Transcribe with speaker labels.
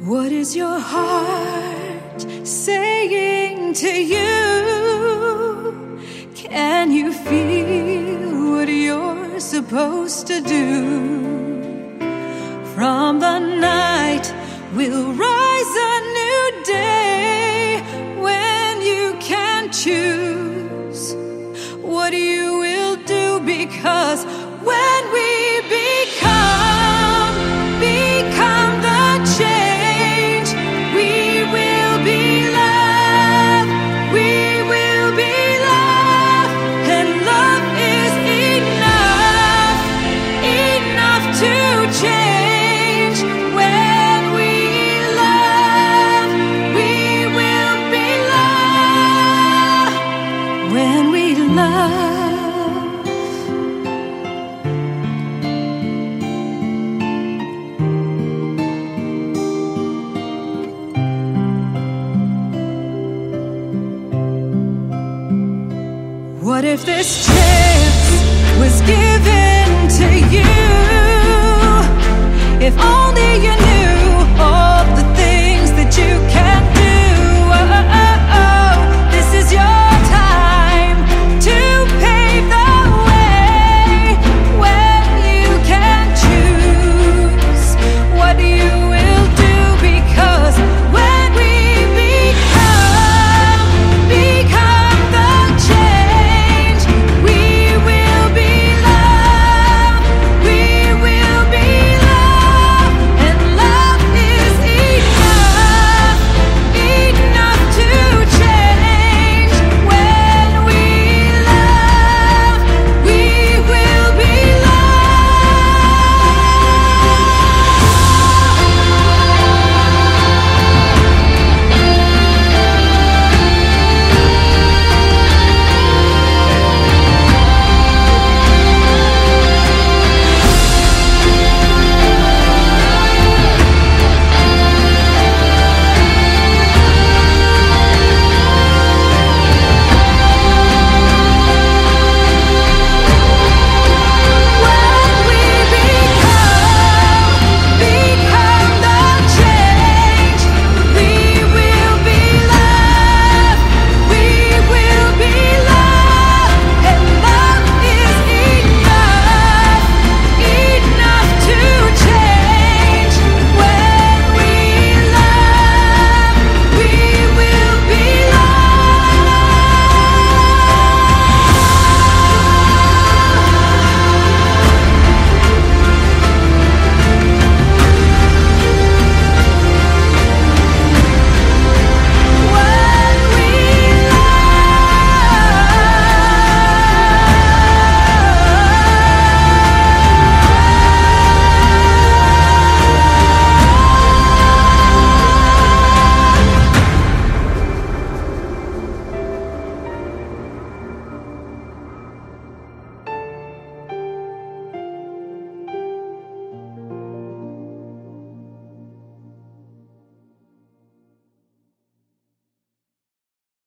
Speaker 1: What is your heart saying to you? Can you feel what you're supposed to do? From the night will rise a new day when you can choose what you will do, because when we become the change, we will be loved, we will be loved, and love is enough to change. When we love, we will be loved. When we love, what if this chance was given to you? If only you knew